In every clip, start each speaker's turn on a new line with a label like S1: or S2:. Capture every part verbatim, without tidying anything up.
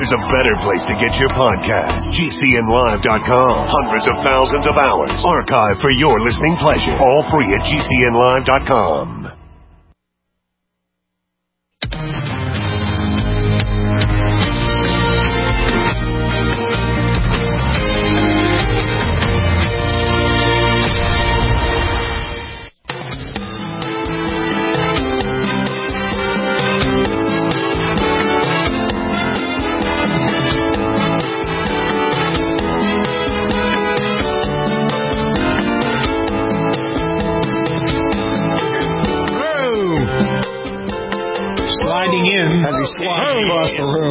S1: there's a better place to get your podcast. G C N live dot com. Hundreds of thousands of hours archived for your listening pleasure. All free at G C N live dot com.
S2: Across the room.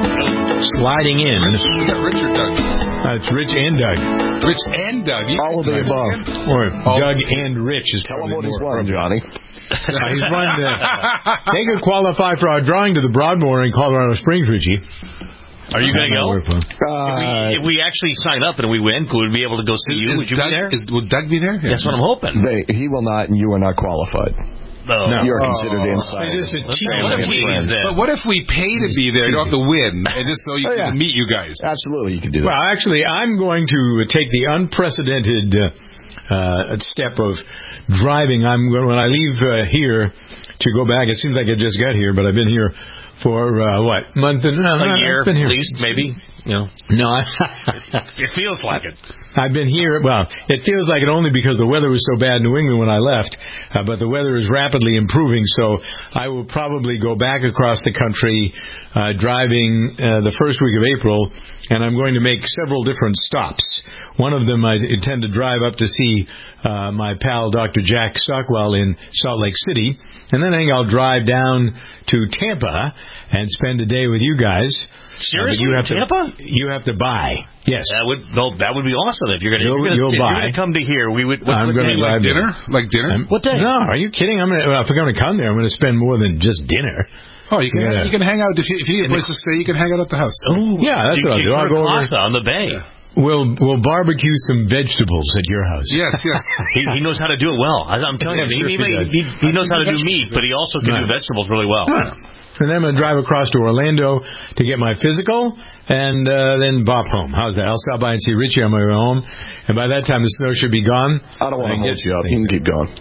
S2: Sliding in.
S3: Is that Rich or Doug?
S2: Uh, it's Rich and Doug.
S3: Rich and Doug. You
S2: All of the above. Or
S3: All
S2: Doug and Rich is
S4: Tell him what he's won, Johnny.
S2: Uh, he's won. Uh, they could qualify for our drawing to the Broadmoor in Colorado Springs, Richie.
S5: Are you going to go?
S2: Uh,
S5: if, we, if we actually sign up and we win, could we be able to go see you?
S3: Is
S5: Would you
S3: Doug,
S5: be there?
S3: Is, will Doug be there?
S5: That's what I'm hoping.
S4: They, he will not, and you are not qualified.
S5: No.
S4: You are considered
S3: oh.
S4: inside.
S2: It's just a cheap
S3: What if we, but what if we pay to be there? You don't have to win, and just so you
S4: oh, yeah.
S3: can meet you guys.
S4: Absolutely, you can do that.
S2: Well, actually, I'm going to take the unprecedented uh, uh, step of driving. I'm when I leave uh, here to go back. It seems like I just got here, but I've been here for uh, what month and uh,
S5: a year,
S2: been here.
S5: at least, maybe. You know.
S2: No, I,
S5: it feels like it.
S2: I've been here. Well, it feels like it only because the weather was so bad in New England when I left. Uh, but the weather is rapidly improving, so I will probably go back across the country uh, driving uh, the first week of April, and I'm going to make several different stops. One of them I intend to drive up to see uh, my pal Doctor Jack Stockwell in Salt Lake City, and then I think I'll drive down to Tampa and spend a day with you guys.
S5: Seriously,
S2: uh, you have
S5: Tampa?
S2: To, you have to buy. Yes,
S5: that would no, that would be awesome if you're going
S2: you'll,
S5: to
S2: you'll
S5: buy. Come to here. We would. What,
S2: I'm
S5: what
S2: going to
S3: like dinner. Like dinner.
S2: I'm,
S5: what day?
S2: No, are you kidding? I'm gonna, well, if I'm going to come there, I'm going to spend more than just dinner.
S3: Oh, you can
S2: yeah.
S3: you can hang out if you, if you need a place to stay. You can hang out at the house.
S5: Oh,
S2: yeah, that's
S5: you
S2: what I'll do. I'll go over
S5: on the bay.
S3: Yeah.
S2: We'll we'll barbecue some vegetables at your house.
S3: Yes, yes.
S5: he, he knows how to do it well. I, I'm telling
S2: yeah,
S5: you,
S2: sure
S5: he,
S2: he,
S5: he, he, he knows how to do meat, but he also can
S2: right.
S5: do vegetables really well.
S2: Right. And then I'm going to drive across to Orlando to get my physical, and uh, then bop home. How's that? I'll stop by and see Richie on my way home, and by that time the snow should be gone.
S4: I don't want to hold you up. You can keep going.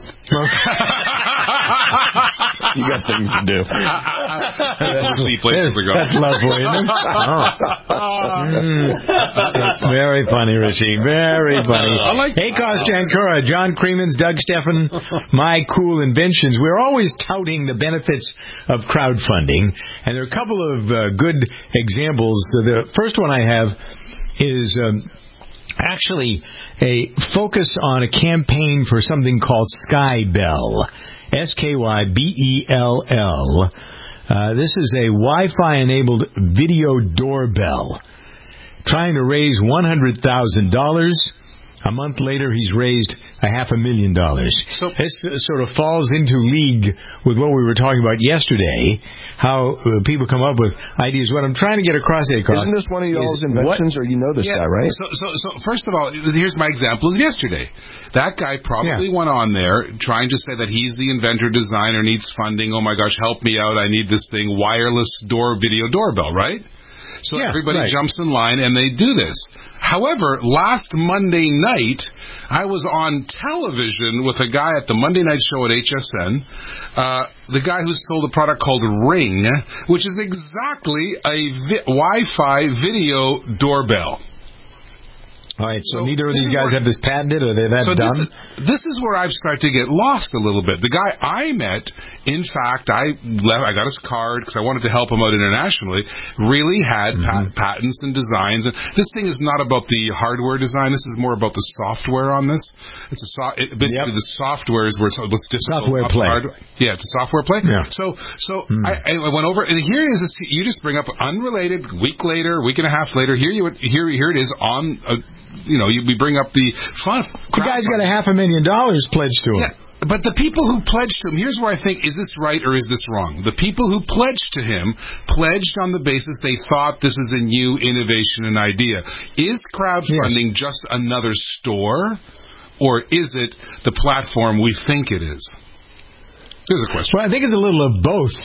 S4: You got things to do.
S3: Places to go.
S2: That's love for you, isn't it? Oh. Mm. That's very funny, Richie. Very funny.
S3: I like
S2: hey, Cos Jankura, John Creemans, Doug Steffen, My Cool Inventions. We're always touting the benefits of crowdfunding, and there are a couple of uh, good examples. The first one I have is um, actually a focus on a campaign for something called Skybell. S K Y B E L L. Uh, this is a Wi-Fi enabled video doorbell. Trying to raise one hundred thousand dollars. A month later, he's raised a half a million dollars. So this sort of falls into league with what we were talking about yesterday, how uh, people come up with ideas. What I'm trying to get across, Across,
S4: isn't this one of y'all's inventions, what? Or you know this
S3: yeah,
S4: guy, right?
S3: So, so, so, first of all, here's my example of yesterday. That guy probably yeah. went on there trying to say that he's the inventor, designer, needs funding. Oh my gosh, help me out! I need this thing, wireless door video doorbell, right? So yeah, everybody right. jumps in line and they do this. However, last Monday night, I was on television with a guy at the Monday night show at H S N, uh, the guy who sold a product called Ring, which is exactly a vi- Wi-Fi video doorbell.
S2: All right, so, so neither of these guys have this patented, or they're that
S3: so
S2: dumb?
S3: This is, this is where I've started to get lost a little bit. The guy I met, in fact, I left, I got his card because I wanted to help him out internationally, really had mm-hmm. pat- patents and designs. And this thing is not about the hardware design. This is more about the software on this. It's a so, it, Basically, yep. the software is where it's what's difficult.
S2: Software play.
S3: Hardware. Yeah, it's a software play.
S2: Yeah.
S3: So so
S2: mm.
S3: I, I went over, and here it is. You just bring up unrelated, week later, week and a half later, here you here, here it is on a, you know, you, we bring up the fun.
S2: The guy's got a half a million dollars pledged to him.
S3: Yeah, but the people who pledged to him, here's where I think, is this right or is this wrong? The people who pledged to him pledged on the basis they thought this is a new innovation and idea. Is crowdfunding yes. just another store, or is it the platform we think it is? Here's a question.
S2: Well, I think it's a little of both.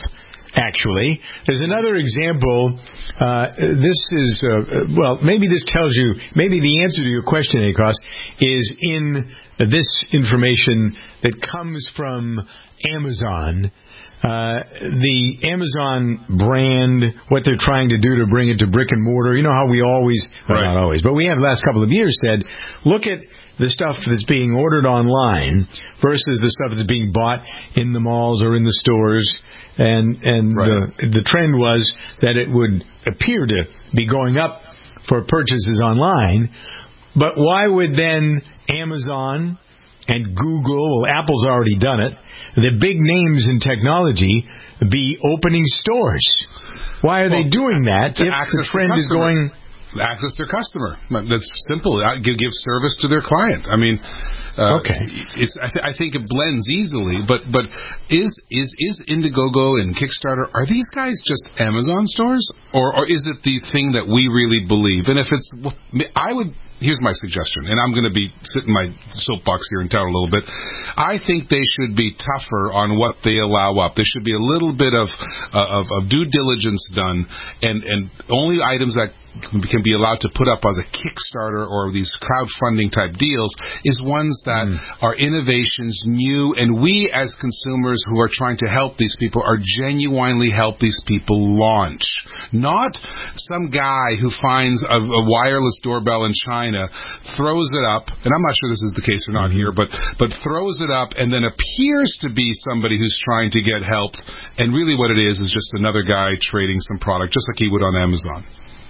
S2: actually. There's another example. Uh, this is, uh, well, maybe this tells you, maybe the answer to your question, Akos, is in this information that comes from Amazon. Uh, the Amazon brand, what they're trying to do to bring it to brick and mortar. You know how we always, well,
S3: right.
S2: not always, but we have the last couple of years said, look at the stuff that's being ordered online versus the stuff that's being bought in the malls or in the stores. And, and right. the, the trend was that it would appear to be going up for purchases online. But why would then Amazon and Google, well, Apple's already done it, the big names in technology, be opening stores? Why are well, they doing that if the trend is going...
S3: Access their customer. That's simple. Give, give service to their client. I mean, uh,
S2: okay.
S3: It's. I, th- I think it blends easily. But but is is is Indiegogo and Kickstarter, are these guys just Amazon stores, or or is it the thing that we really believe? And if it's, I would. Here's my suggestion, and I'm going to be sitting my soapbox here and tell a little bit. I think they should be tougher on what they allow up. There should be a little bit of uh, of, of due diligence done, and and only items that can be allowed to put up as a Kickstarter or these crowdfunding type deals is ones that mm. are innovations, new, and we as consumers who are trying to help these people are genuinely help these people launch. Not some guy who finds a, a wireless doorbell in China, throws it up, and I'm not sure this is the case or not mm-hmm. here, but but throws it up and then appears to be somebody who's trying to get helped, and really what it is is just another guy trading some product, just like he would on Amazon.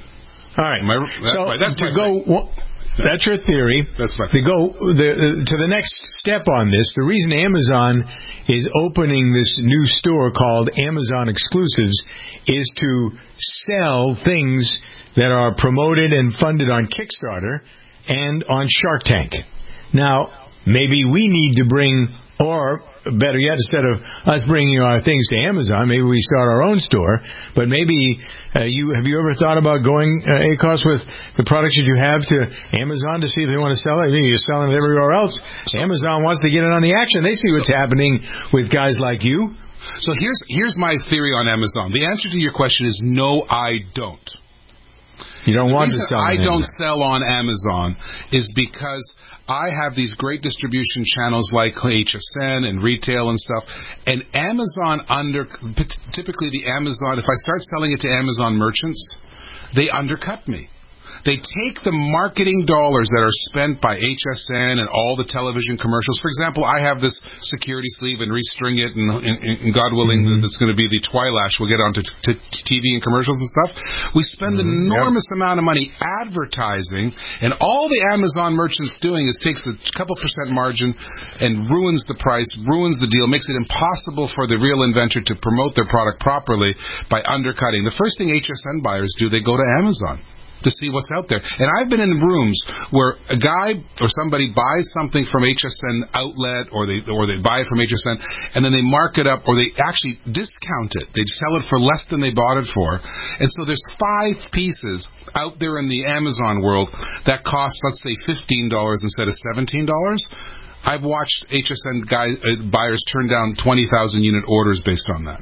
S2: All right.
S3: I, that's
S2: so
S3: my, that's
S2: to
S3: my
S2: go, well, that's your theory.
S3: That's my
S2: to go the, uh, to the next step on this. The reason Amazon is opening this new store called Amazon Exclusives is to sell things that are promoted and funded on Kickstarter and on Shark Tank. Now, maybe we need to bring, or better yet, instead of us bringing our things to Amazon, maybe we start our own store. But maybe uh, you have you ever thought about going, uh, Akos, with the products that you have to Amazon to see if they want to sell it? Maybe you're selling it everywhere else. Amazon wants to get in on the action. They see what's happening with guys like you.
S3: So here's here's my theory on Amazon. The answer to your question is no, I don't.
S2: You don't
S3: the
S2: want to sell on
S3: I
S2: Amazon.
S3: don't sell on Amazon is because I have these great distribution channels like H S N and retail and stuff, and Amazon under typically the Amazon, if I start selling it to Amazon merchants, they undercut me. They take the marketing dollars that are spent by H S N and all the television commercials. For example, I have this security sleeve and restring it, and, and, and God willing, mm-hmm. it's going to be the Twilash. We'll get onto t- T V and commercials and stuff. We spend mm-hmm. an enormous yep. amount of money advertising, and all the Amazon merchant's doing is takes a couple percent margin and ruins the price, ruins the deal, makes it impossible for the real inventor to promote their product properly by undercutting. The first thing H S N buyers do, they go to Amazon to see what's out there. And I've been in rooms where a guy or somebody buys something from H S N outlet, or they or they buy it from H S N, and then they mark it up, or they actually discount it. They sell it for less than they bought it for. And so there's five pieces out there in the Amazon world that cost, let's say, fifteen dollars instead of seventeen dollars. I've watched H S N guy, uh, buyers turn down twenty thousand unit orders based on that.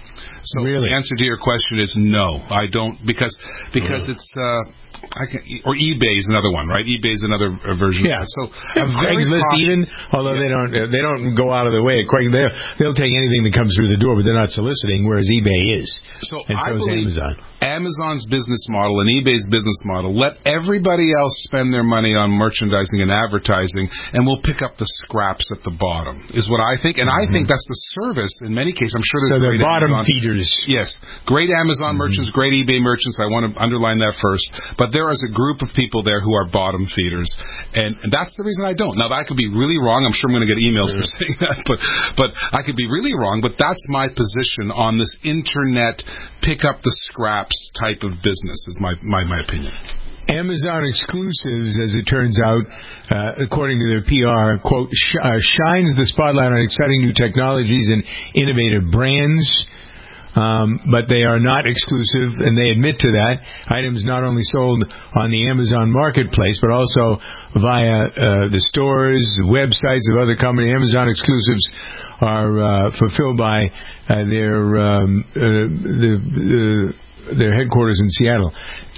S3: So
S2: really?
S3: The answer to your question is no, I don't, because because mm. it's uh, I can, or eBay is another one, right? eBay is another uh, version.
S2: Yeah.
S3: So
S2: Craigslist even, although yeah. they don't they don't go out of the way. Craig, they'll, they'll take anything that comes through the door, but they're not soliciting, whereas eBay is.
S3: So
S2: and
S3: I
S2: so
S3: believe
S2: is Amazon.
S3: Amazon's business model and eBay's business model, let everybody else spend their money on merchandising and advertising, and we'll pick up the scraps at the bottom, is what I think. And mm-hmm. I think that's the service in many cases. I'm sure there's
S2: so
S3: great
S2: the bottom
S3: Amazon
S2: feeders.
S3: Yes, great Amazon mm-hmm. merchants, great eBay merchants. I want to underline that first. But there is a group of people there who are bottom feeders, and, and that's the reason I don't. Now, I could be really wrong. I'm sure I'm going to get emails for saying that, but but I could be really wrong. But that's my position on this internet pick up the scraps type of business. Is my my, my opinion.
S2: Amazon Exclusives, as it turns out, uh, according to their P R, quote, sh- uh, shines the spotlight on exciting new technologies and innovative brands. Um, but they are not exclusive, and they admit to that. Items not only sold on the Amazon Marketplace, but also via uh, the stores, websites of other companies. Amazon exclusives are uh, fulfilled by uh, their um, uh, the, uh, their headquarters in Seattle.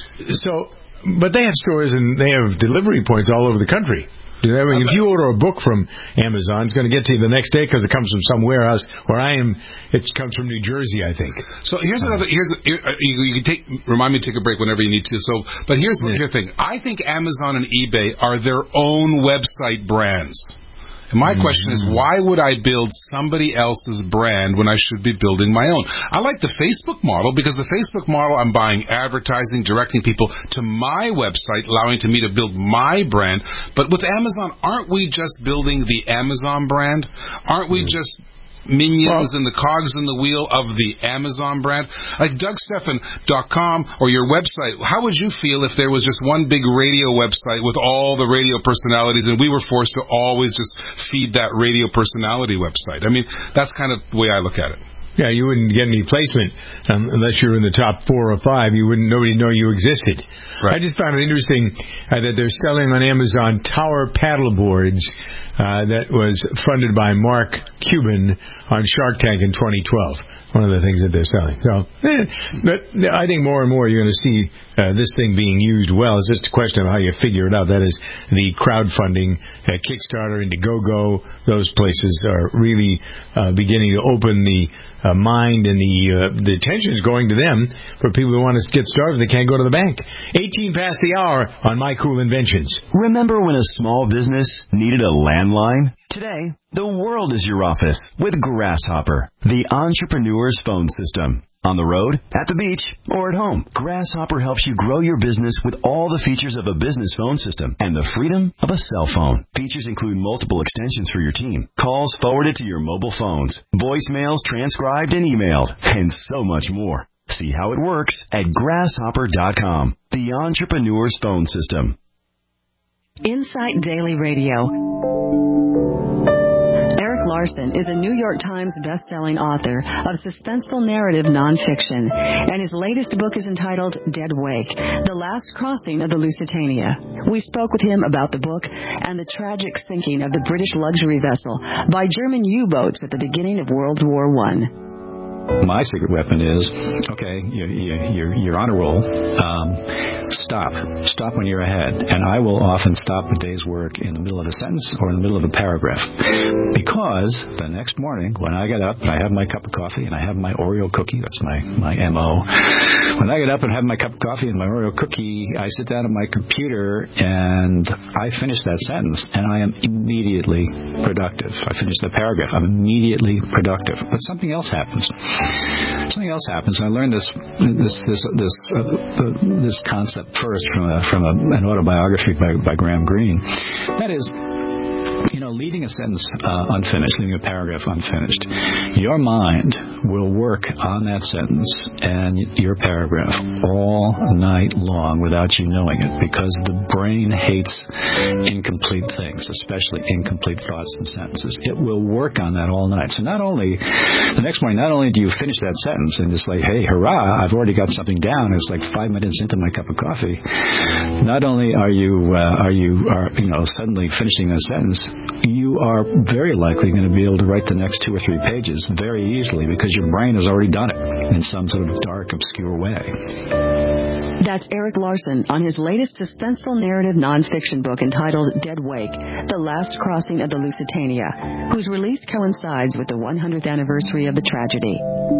S2: So, but they have stores and they have delivery points all over the country. I mean, if you order a book from Amazon, it's going to get to you the next day because it comes from some warehouse where I am. It comes from New Jersey, I think.
S3: So here's another. Here's here, you, you can take. Remind me to take a break whenever you need to. So, but here's yeah. the thing. I think Amazon and eBay are their own website brands. And my mm-hmm. question is, why would I build somebody else's brand when I should be building my own? I like the Facebook model because the Facebook model, I'm buying advertising, directing people to my website, allowing to me to build my brand. But with Amazon, aren't we just building the Amazon brand? Aren't we mm-hmm. just minions well, and the cogs in the wheel of the Amazon brand? Like Doug Stephan dot com or your website, how would you feel if there was just one big radio website with all the radio personalities and we were forced to always just feed that radio personality website? I mean, that's kind of the way I look at it.
S2: Yeah, you wouldn't get any placement um, unless you're in the top four or five. You wouldn't. Nobody know you existed. Right. I just found it interesting uh, that they're selling on Amazon tower paddle boards uh, that was funded by Mark Cuban on Shark Tank in twenty twelve. One of the things that they're selling. So, eh, but I think more and more you're going to see uh, this thing being used well. It's just a question of how you figure it out. That is the crowdfunding, uh, Kickstarter, Indiegogo. Those places are really uh, beginning to open the uh, mind and the uh, the attention is going to them for people who want to get started. They can't go to the bank. eighteen past the hour on My Cool Inventions.
S6: Remember when a small business needed a landline? Today, the world is your office with Grasshopper, the entrepreneur's phone system. On the road, at the beach, or at home, Grasshopper helps you grow your business with all the features of a business phone system and the freedom of a cell phone. Features include multiple extensions for your team, calls forwarded to your mobile phones, voicemails transcribed and emailed, and so much more. See how it works at grasshopper dot com, the entrepreneur's phone system.
S7: Insight Daily Radio. Eric Larson is a New York Times best-selling author of suspenseful narrative nonfiction, and his latest book is entitled Dead Wake, The Last Crossing of the Lusitania. We spoke with him about the book and the tragic sinking of the British luxury vessel by German U-boats at the beginning of World War One.
S8: My secret weapon is, okay, you, you, you're, you're on a roll. Um, stop. Stop when you're ahead. And I will often stop a day's work in the middle of a sentence or in the middle of a paragraph. Because the next morning, when I get up and I have my cup of coffee and I have my Oreo cookie, that's my, my M O. When I get up and have my cup of coffee and my Oreo cookie, I sit down at my computer and I finish that sentence and I am immediately productive. I finish the paragraph. I'm immediately productive. But something else happens. Something else happens. I learned this this this this uh, uh, this concept first from a, from a, an autobiography by, by Graham Greene. That is, you know, leaving a sentence uh, unfinished, leaving a paragraph unfinished, your mind will work on that sentence and your paragraph all night long without you knowing it, because the brain hates incomplete things, especially incomplete thoughts and sentences. It will work on that all night. So not only, the next morning, not only do you finish that sentence and it's like, hey, hurrah, I've already got something down. It's like five minutes into my cup of coffee. Not only are you, uh, are you, are, you know, suddenly finishing a sentence, you are very likely going to be able to write the next two or three pages very easily because your brain has already done it in some sort of dark, obscure way.
S7: That's Eric Larson on his latest suspenseful narrative nonfiction book entitled Dead Wake, The Last Crossing of the Lusitania, whose release coincides with the one hundredth anniversary of the tragedy.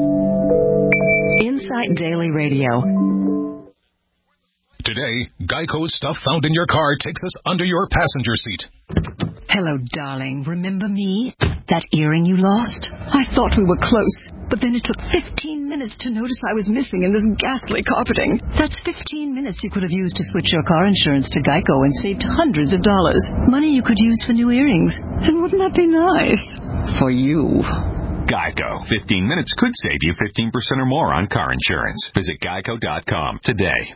S7: Insight Daily Radio.
S9: Today, Geico's stuff found in your car takes us under your passenger seat.
S10: Hello, darling. Remember me? That earring you lost? I thought we were close, but then it took fifteen minutes to notice I was missing in this ghastly carpeting. That's fifteen minutes you could have used to switch your car insurance to Geico and saved hundreds of dollars. Money you could use for new earrings. And wouldn't that be nice? For you.
S11: Geico. fifteen minutes could save you fifteen percent or more on car insurance. Visit geico dot com today.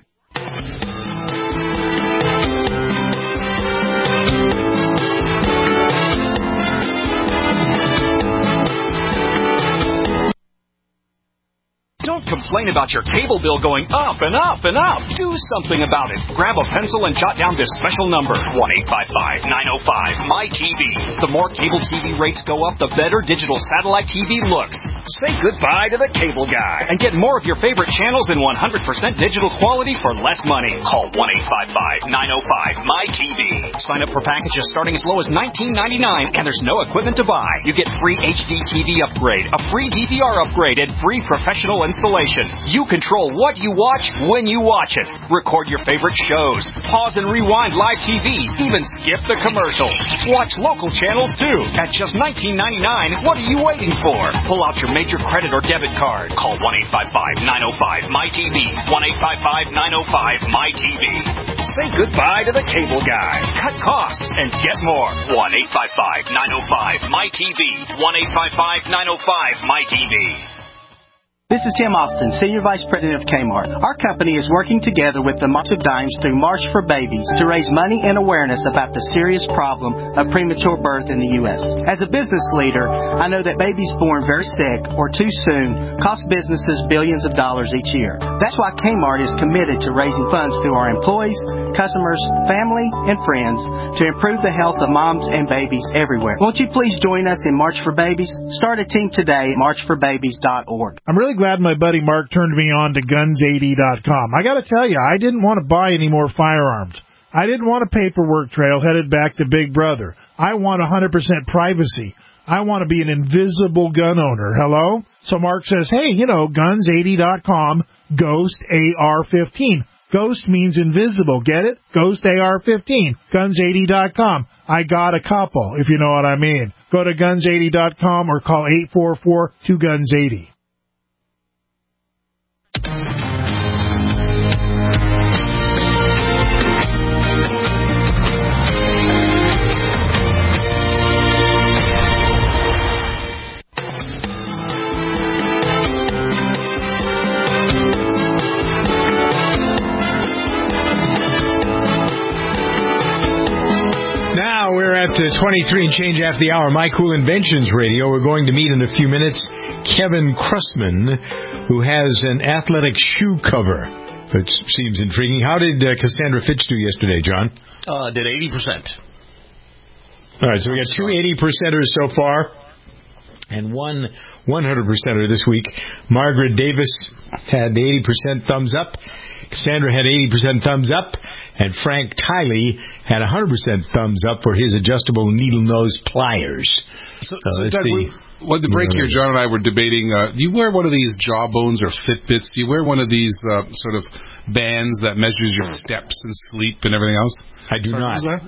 S12: complain about your cable bill going up and up and up. Do something about it. Grab a pencil and jot down this special number, one eight five five, nine oh five, M Y T V. The more cable T V rates go up, the better digital satellite T V looks. Say goodbye to the cable guy and get more of your favorite channels in one hundred percent digital quality for less money. Call one eight five five, nine oh five, M Y T V. Sign up for packages starting as low as nineteen ninety-nine, and there's no equipment to buy. You get free H D T V upgrade, a free D V R upgrade, and free professional installation. You control what you watch when you watch it. Record your favorite shows. Pause and rewind live T V. Even skip the commercials. Watch local channels too. At just nineteen ninety-nine, what are you waiting for? Pull out your major credit or debit card. Call one eight five five, nine oh five, M Y T V. one eight five five, nine oh five, M Y T V. Say goodbye to the cable guy. Cut costs and get more. one eight five five, nine oh five, M Y T V. one eight five five, nine oh five, M Y T V.
S13: This is Tim Austin, Senior Vice President of Kmart. Our company is working together with the March of Dimes through March for Babies to raise money and awareness about the serious problem of premature birth in the U S. As a business leader, I know that babies born very sick or too soon cost businesses billions of dollars each year. That's why Kmart is committed to raising funds through our employees, customers, family, and friends to improve the health of moms and babies everywhere. Won't you please join us in March for Babies? Start a team today at march for babies dot org.
S14: I'm really glad my buddy Mark turned me on to guns eighty dot com. I got to tell you, I didn't want to buy any more firearms. I didn't want a paperwork trail headed back to Big Brother. I want one hundred percent privacy. I want to be an invisible gun owner. Hello? So Mark says, hey, you know, guns eighty dot com, Ghost A R fifteen. Ghost means invisible. Get it? Ghost A R fifteen. guns eighty dot com. I got a couple, if you know what I mean. Go to guns eighty dot com or call eight four four, two guns eighty.
S2: We're at uh, twenty-three and change after the hour. My Cool Inventions Radio. We're going to meet in a few minutes Kevin Crustman, who has an athletic shoe cover, which seems intriguing. How did uh, Cassandra Fitch do yesterday, John?
S5: Uh, did eighty percent.
S2: All right, so we got two eighty percenters so far and one one hundred percenter this week. Margaret Davis had eighty percent thumbs up. Cassandra had eighty percent thumbs up. And Frank Tiley had one hundred percent thumbs up for his adjustable needle nose pliers.
S3: So, so, so Doug, we, well, the break here, John and I were debating, uh, do you wear one of these Jawbones or Fitbits? Do you wear one of these uh, sort of bands that measures your steps and sleep and everything else?
S2: I do
S3: Sorry,
S2: not.
S3: What was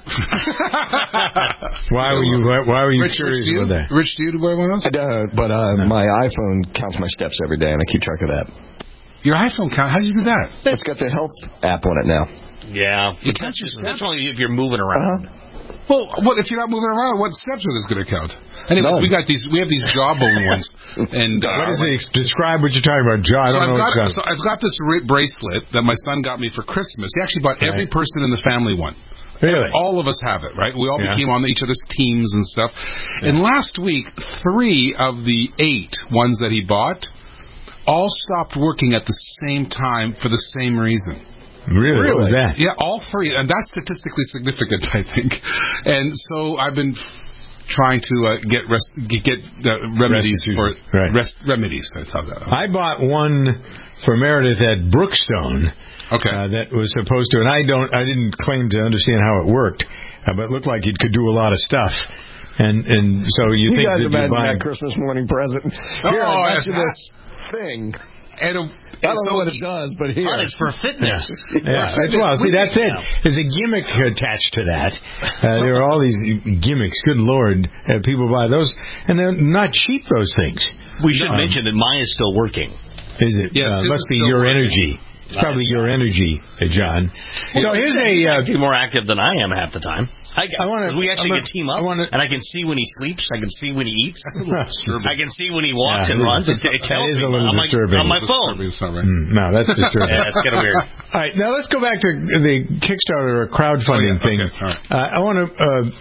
S3: that?
S2: why were you Why were you
S3: Rich,
S2: curious
S3: Rich,
S2: about that?
S3: Rich, do you wear one of those?
S4: I don't, but uh,
S2: no.
S4: my iPhone counts my steps every day, and I keep track of that.
S3: Your iPhone count? How do you do that?
S4: It's got the health app on it now.
S5: Yeah, you can't just, that's only if you're moving around.
S4: Uh-huh.
S3: Well, what if you're not moving around? What steps are this going to count? Anyways,
S4: None.
S3: we got these. We have these Jawbone ones. And uh,
S2: what is it? Describe what you're talking about, John. I
S3: so
S2: don't
S3: I've
S2: know.
S3: Got,
S2: what
S3: so I've got this bracelet that my son got me for Christmas. He actually bought right. every person in the family one.
S2: Really?
S3: All of us have it, right? We all
S2: yeah.
S3: became on each other's teams and stuff. Yeah. And last week, three of the eight ones that he bought all stopped working at the same time for the same reason.
S2: Really? What was that?
S3: Yeah, all three. And that's statistically significant, I think. And so I've been trying to uh, get rest, get uh, remedies for
S2: right.
S3: rest, remedies. That's how that.
S2: I bought one for Meredith at Brookstone.
S3: Okay.
S2: Uh, that was supposed to, and I don't, I didn't claim to understand how it worked, uh, but it looked like it could do a lot of stuff. And and so you,
S4: you
S2: think
S4: guys
S2: that
S4: imagine
S2: you buy...
S4: that Christmas morning present?
S3: Oh,
S4: Here, I got
S3: yes,
S4: you this thing.
S3: And a,
S4: I don't know what it does, but here.
S5: Oh, it's for fitness.
S2: Yeah, that's well. See, that's it. There's a gimmick attached to that. Uh, there are all these gimmicks. Good Lord, uh, people buy those, and they're not cheap. Those things.
S5: We should
S2: um,
S5: mention that mine is still working.
S2: Is it?
S3: Yes,
S2: uh,
S3: it
S2: must be
S3: still
S2: your
S3: working.
S2: energy. It's probably your energy, uh, John. So here's a uh,
S5: actually more active than I am half the time. I,
S2: I want to.
S5: We actually
S2: wanna,
S5: can team up,
S2: wanna,
S5: and I can see when he sleeps. I can see when he eats. I can see when he walks
S2: yeah,
S5: and runs. It,
S2: that
S5: it tells
S2: is a
S5: me
S2: little
S5: on
S2: disturbing.
S5: My, on my phone.
S2: Mm, no, that's disturbing.
S5: Yeah, it's kind of weird.
S2: All right, now let's go back to the Kickstarter or crowdfunding
S3: oh, yeah.
S2: thing.
S3: Okay. Right.
S2: Uh, I want to uh,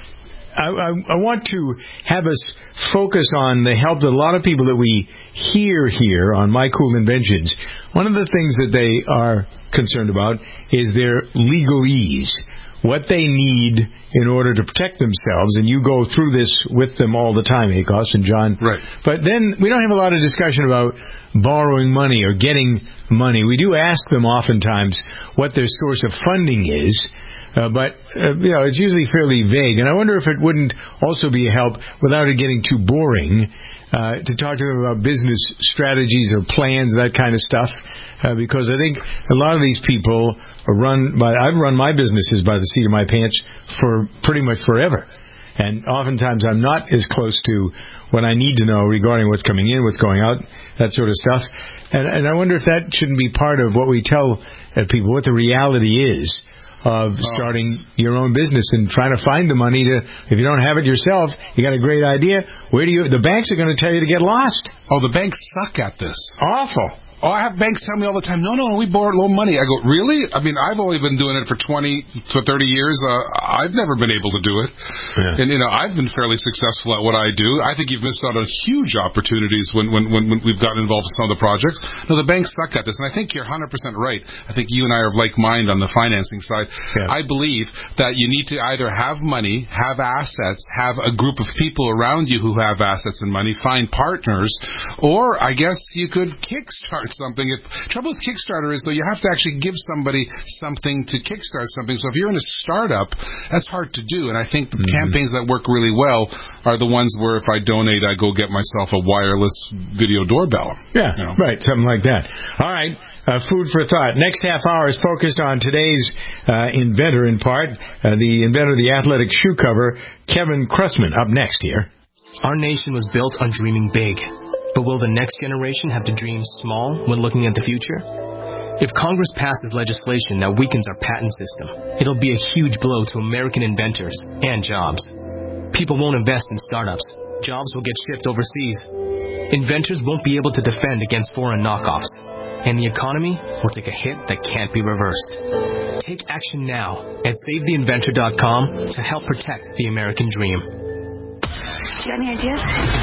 S2: I, I, I want to have us focus on the help that a lot of people that we hear here on My Cool Inventions. One of the things that they are concerned about is their legalese, what they need in order to protect themselves, and you go through this with them all the time, Akos and John.
S3: Right.
S2: But then we don't have a lot of discussion about borrowing money or getting money. We do ask them oftentimes what their source of funding is, uh, but uh, you know, it's usually fairly vague. And I wonder if it wouldn't also be a help, without it getting too boring, uh, to talk to them about business strategies or plans, that kind of stuff. Uh, because I think a lot of these people are run by, I've run my businesses by the seat of my pants for pretty much forever. And oftentimes I'm not as close to what I need to know regarding what's coming in, what's going out, that sort of stuff. And, and I wonder if that shouldn't be part of what we tell uh, people, what the reality is of starting your own business and trying to find the money to, if you don't have it yourself, you got a great idea, where do you, the banks are going to tell you to get lost.
S3: Oh, the banks suck at this.
S2: Awful.
S3: Oh, I have banks tell me all the time, no, no, we borrow loan money. I go, really? I mean, I've only been doing it for twenty to thirty years. Uh, I've never been able to do it. Yeah. And, you know, I've been fairly successful at what I do. I think you've missed out on huge opportunities when, when, when, when we've gotten involved with some of the projects. No, the banks suck at this. And I think you're one hundred percent right. I think you and I are of like mind on the financing side. Yeah. I believe that you need to either have money, have assets, have a group of people around you who have assets and money, find partners, or I guess you could kickstart something. If, trouble with Kickstarter is, though, you have to actually give somebody something to kickstart something. So if you're in a startup, that's hard to do. And I think the mm-hmm. campaigns that work really well are the ones where if I donate, I go get myself a wireless video doorbell.
S2: Yeah, you know? Right, something like that. All right. Uh, food for thought. Next half hour is focused on today's uh, inventor, in part, uh, the inventor of the athletic shoe cover, Kevin Cressman, up next here.
S15: Our nation was built on dreaming big. But will the next generation have to dream small when looking at the future? If Congress passes legislation that weakens our patent system, it'll be a huge blow to American inventors and jobs. People won't invest in startups. Jobs will get shipped overseas. Inventors won't be able to defend against foreign knockoffs. And the economy will take a hit that can't be reversed. Take action now at save the inventor dot com to help protect the American dream.
S16: You got any ideas?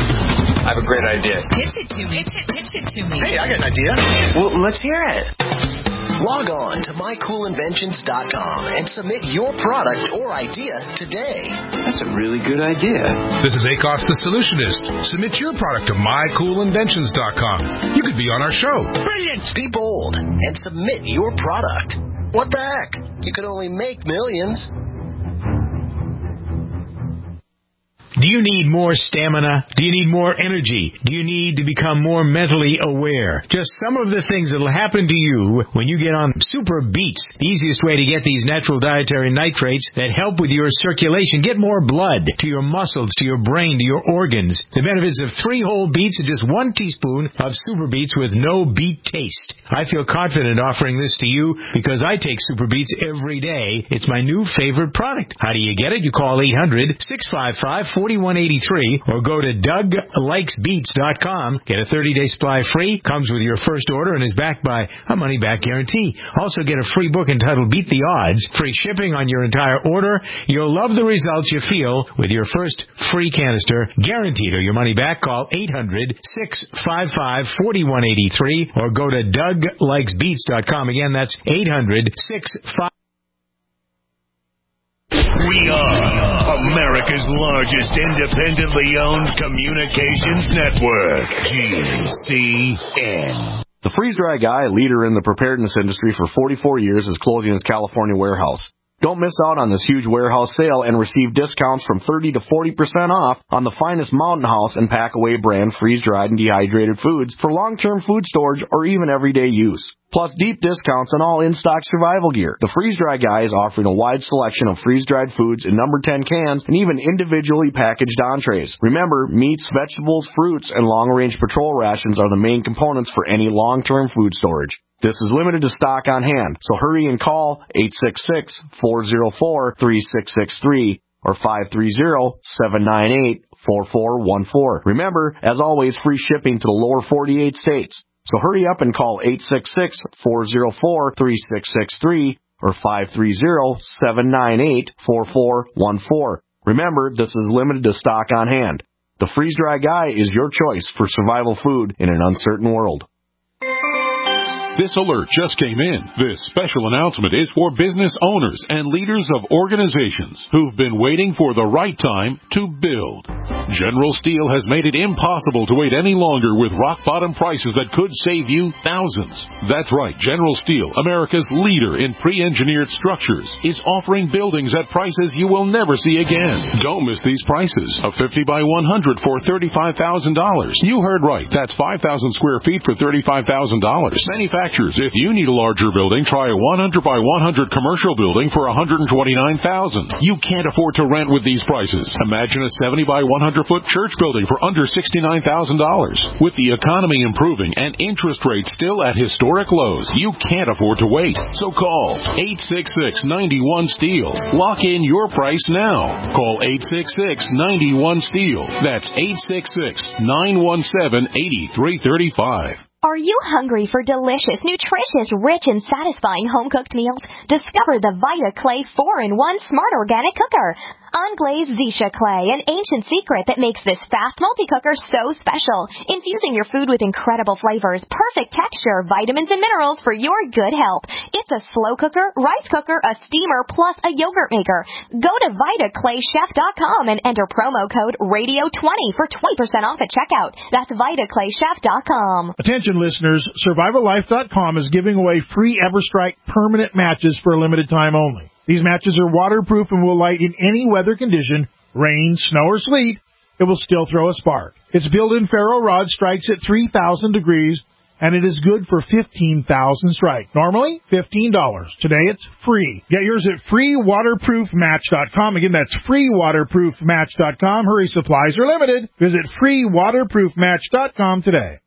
S17: I have a great idea.
S16: Pitch it to me. Pitch it, pitch it to me.
S17: Hey, I got an idea. Well, let's hear it. Log on to my cool inventions dot com and submit your product or idea today.
S18: That's a really good idea.
S9: This is Akos the Solutionist. Submit your product to my cool inventions dot com. You could be on our show.
S17: Brilliant! Be bold and submit your product. What the heck? You could only make millions.
S2: Do you need more stamina? Do you need more energy? Do you need to become more mentally aware? Just some of the things that will happen to you when you get on Super Beets, the easiest way to get these natural dietary nitrates that help with your circulation. Get more blood to your muscles, to your brain, to your organs. The benefits of three whole beets and just one teaspoon of Super Beets with no beet taste. I feel confident offering this to you because I take Super Beets every day. It's my new favorite product. How do you get it? You call eight hundred, six five five, four one eight three or go to doug likes beets dot com. Get a thirty-day supply free. Comes with your first order and is backed by a money-back guarantee. Also get a free book entitled Beat the Odds. Free shipping on your entire order. You'll love the results you feel with your first free canister. Guaranteed or your money back. Call eight hundred, six five five, four one eight three or go to doug likes beets dot com. Again, that's eight hundred, six five five.
S1: We are America's largest independently owned communications network, G C N.
S19: The freeze-dry guy, leader in the preparedness industry for forty-four years, is closing his California warehouse. Don't miss out on this huge warehouse sale and receive discounts from thirty to forty percent off on the finest Mountain House and Packaway brand freeze-dried and dehydrated foods for long-term food storage or even everyday use. Plus deep discounts on all in-stock survival gear. The Freeze-Dry Guy is offering a wide selection of freeze-dried foods in number ten cans and even individually packaged entrees. Remember, meats, vegetables, fruits, and long-range patrol rations are the main components for any long-term food storage. This is limited to stock on hand, so hurry and call eight six six, four zero four, three six six three or five three zero, seven nine eight, four four one four. Remember, as always, free shipping to the lower forty-eight states. So hurry up and call eight six six, four zero four, three six six three or five three zero, seven nine eight, four four one four. Remember, this is limited to stock on hand. The freeze-dry guy is your choice for survival food in an uncertain world.
S20: This alert just came in. This special announcement is for business owners and leaders of organizations who've been waiting for the right time to build. General Steel has made it impossible to wait any longer with rock-bottom prices that could save you thousands. That's right, General Steel, America's leader in pre-engineered structures, is offering buildings at prices you will never see again. Don't miss these prices. A fifty by one hundred for thirty-five thousand dollars. You heard right. That's five thousand square feet for thirty-five thousand dollars. Manufactured If you need a larger building, try a one hundred by one hundred commercial building for one hundred twenty-nine thousand dollars. You can't afford to rent with these prices. Imagine a seventy by one hundred foot church building for under sixty-nine thousand dollars. With the economy improving and interest rates still at historic lows, you can't afford to wait. So call eight six six, nine one, STEEL. Lock in your price now. Call eight six six, nine one, STEEL. That's eight six six, nine one seven, eight three three five.
S21: Are you hungry for delicious, nutritious, rich, and satisfying home-cooked meals? Discover the Vita Clay four in one Smart Organic Cooker. Unglazed Zisha Clay, an ancient secret that makes this fast multi-cooker so special. Infusing your food with incredible flavors, perfect texture, vitamins, and minerals for your good health. It's a slow cooker, rice cooker, a steamer, plus a yogurt maker. Go to Vita Clay Chef dot com and enter promo code radio twenty for twenty percent off at checkout. That's Vita Clay Chef dot com.
S14: Attention listeners, Survival Life dot com is giving away free EverStrike permanent matches for a limited time only. These matches are waterproof and will light in any weather condition, rain, snow, or sleet. It will still throw a spark. Its built-in ferro rod strikes at three thousand degrees, and it is good for fifteen thousand strike. Normally, fifteen dollars. Today, it's free. Get yours at free waterproof match dot com. Again, that's free waterproof match dot com. Hurry, supplies are limited. Visit free waterproof match dot com today.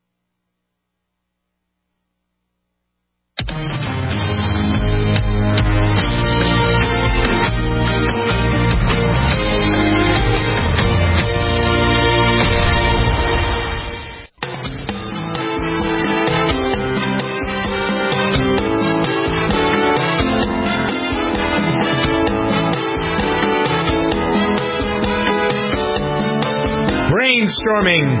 S2: Brainstorming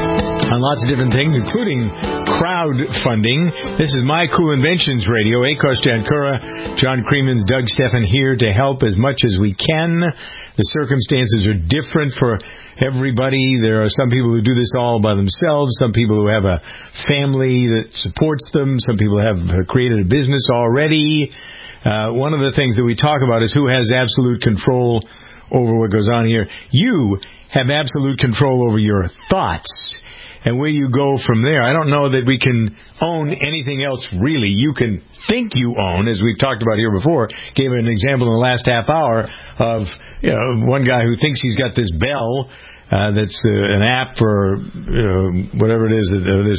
S2: on lots of different things, including crowdfunding. This is My Cool Inventions Radio. Akos Jankura, John Creemans, Doug Stephan here to help as much as we can. The circumstances are different for everybody. There are some people who do this all by themselves, some people who have a family that supports them, some people have created a business already. Uh, one of the things that we talk about is who has absolute control over what goes on here. You have absolute control over your thoughts and where you go from there. I don't know that we can own anything else, really. You can think you own, as we've talked about here before. Gave an example in the last half hour of you know, one guy who thinks he's got this bell uh, that's uh, an app for you know, whatever it is. Uh, this,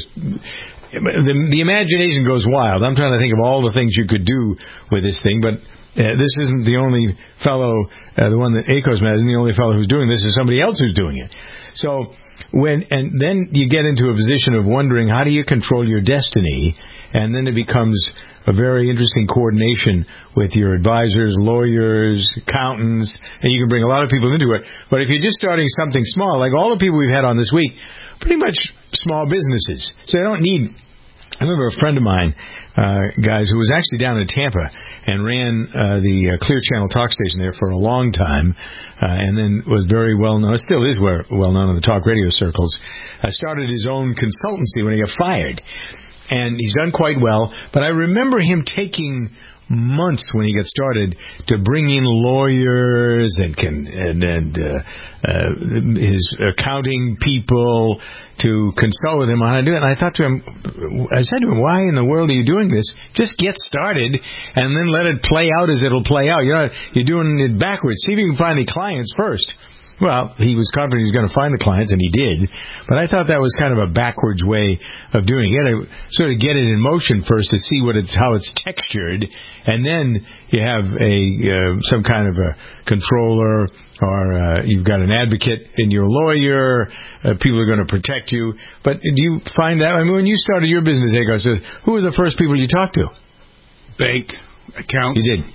S2: the, the imagination goes wild. I'm trying to think of all the things you could do with this thing, but Uh, this isn't the only fellow, uh, the one that Akos met isn't the only fellow who's doing this. There's somebody else who's doing it. So when and then you get into a position of wondering how do you control your destiny, and then it becomes a very interesting coordination with your advisors, lawyers, accountants, and you can bring a lot of people into it. But if you're just starting something small, like all the people we've had on this week, pretty much small businesses, so they don't need. I remember a friend of mine, uh, guys, who was actually down in Tampa and ran uh, the uh, Clear Channel talk station there for a long time, uh, and then was very well known, still is well known in the talk radio circles, uh, started his own consultancy when he got fired. And he's done quite well, but I remember him taking months when he got started to bring in lawyers and can and, and uh, uh, his accounting people to consult with him on how to do it. And I thought to him, I said to him, why in the world are you doing this? Just get started and then let it play out as it'll play out. You're not, you're doing it backwards. See if you can find the clients first. Well, he was confident he was going to find the clients, and he did. But I thought that was kind of a backwards way of doing it. You got to sort of get it in motion first to see what it's how it's textured, and then you have a uh, some kind of a controller, or uh, you've got an advocate in your lawyer. Uh, people are going to protect you. But do you find that? I mean, when you started your business, Akos, who was the first people you talked to?
S3: Bank, account.
S2: You did.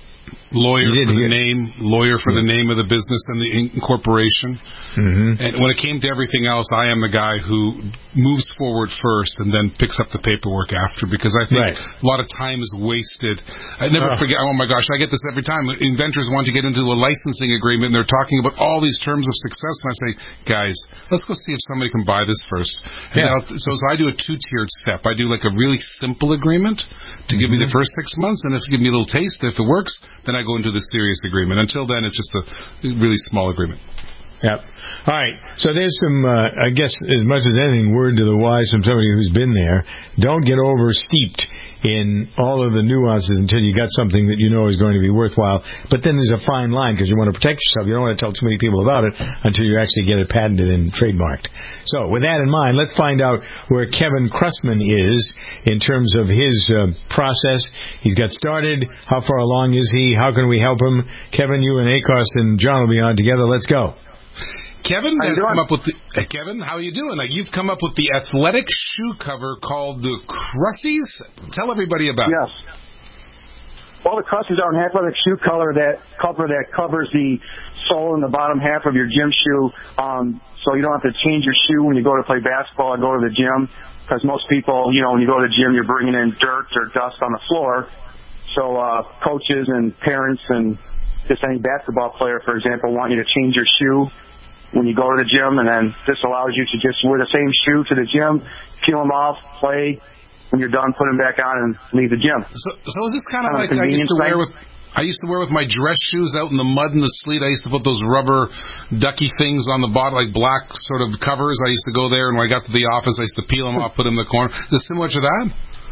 S3: Lawyer for the name, lawyer for the name of the business and the incorporation.
S2: Mm-hmm.
S3: And when it came to everything else, I am the guy who moves forward first and then picks up the paperwork after, because I think
S2: Right.
S3: a lot of time is wasted. I never
S2: Oh.
S3: forget, oh my gosh, I get this every time. Inventors want to get into a licensing agreement and they're talking about all these terms of success, and I say, guys, let's go see if somebody can buy this first. And
S2: Yeah.
S3: I'll, so, so I do a two-tiered step. I do like a really simple agreement to give me the first six months, and if you give me a little taste, if it works, then I go into the serious agreement. Until then, it's just a really small agreement.
S2: Yep. All right. So there's some, uh, I guess, as much as anything, word to the wise from somebody who's been there. Don't get over steeped in all of the nuances until you got something that you know is going to be worthwhile. But then there's a fine line, because you want to protect yourself. You don't want to tell too many people about it until you actually get it patented and trademarked. So with that in mind, let's find out where Kevin Cressman is in terms of his uh, process. He's got started. How far along is he? How can we help him? Kevin, you and Akos and John will be on together. Let's go.
S3: Kevin has come up with the, hey, Kevin, how are you doing? Like, you've come up with the athletic shoe cover called the Crussies. Tell everybody about
S6: yes.
S3: it.
S6: Yes. Well, the Crussies are an athletic shoe color that cover that covers the sole and the bottom half of your gym shoe, um, so you don't have to change your shoe when you go to play basketball or go to the gym. Because most people, you know, when you go to the gym, you're bringing in dirt or dust on the floor. So uh, coaches and parents and just any basketball player, for example, want you to change your shoe when you go to the gym, and then this allows you to just wear the same shoe to the gym, peel them off, play. When you're done, put them back on and leave the gym.
S3: So, so is this kind of
S6: Kind of
S3: like I used to wear
S6: convenience
S3: with I used to wear with my dress shoes out in the mud and the sleet? I used to put those rubber ducky things on the bottom, like black sort of covers. I used to go there, and when I got to the office, I used to peel them off, put them in the corner. Is it similar to that?